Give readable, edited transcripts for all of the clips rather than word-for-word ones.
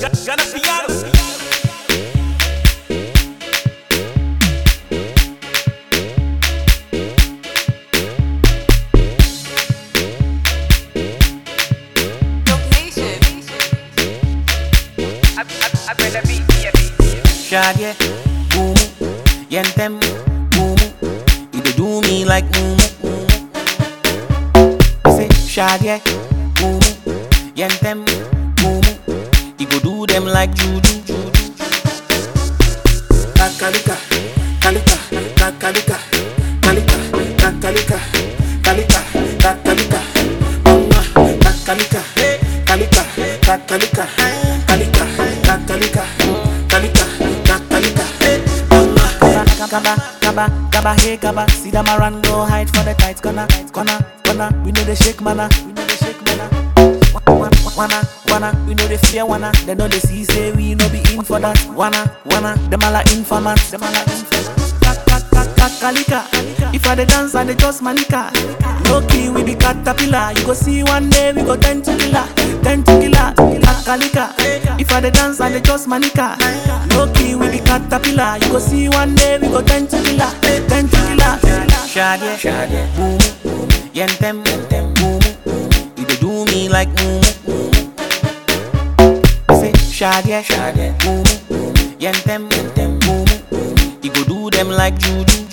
Gonna piano. Shaggy, boom, yentem, boom. You dey do me like say shaggy, boom, yentem, boom. You go do them like juju. Kakalika, kalika, kakalika, kalika, kakalika, kalika, kakalika, mama, kakalika, kalika, kakalika, kalika, kakalika, kalika, kakalika, mama. Kaba, hey kaba. See them a run, go hide for the tights, corner. We know the shake mana. Wanna, we know the fear wanna. They know the see say we no be in for that. Wanna, them all are informants. Kalika, if I the dance and the just manika. Low key we be caterpillar. You go see one day we go 10 to killer. Kalika, if I the dance and the just manika. Low key we be caterpillar. You go see one day we go 10 to killer. Shaggy, boom, yentem, boom. You dey do me like say shaggy, boom, yentem, boom. You go do them like juju.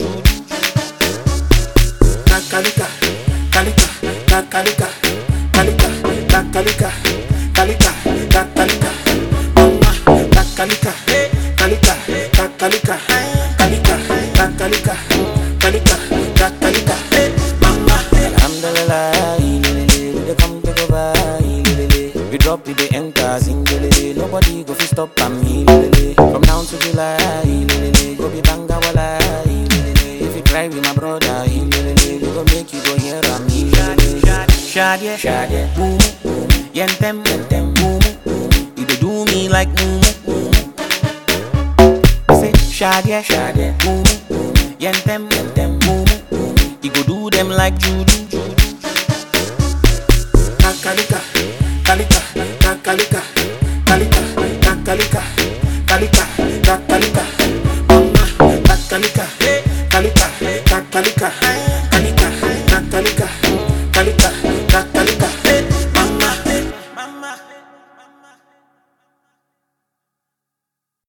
Kakalika, kalika, kakalika, kalika, kakalika, kalika, kakalika, mama, kakalika, kalika, kakalika, kalika, kakalika, kalika, kakalika, mama. Alhamdulillah, they come take over. We drop it, they enter, sing nobody go fi stop me. From now to July, go be banga wala. If you cry with my brother, we go make you go hear me. Shaggy, boom, yentem, boom. You dey do me like say shaggy, boom, yentem, boom. You go do them like juju. Kakalika, kalika, kakalika, kalika, kakalika, kalika, kakalika, mama, kakalika, kalika, kakalika,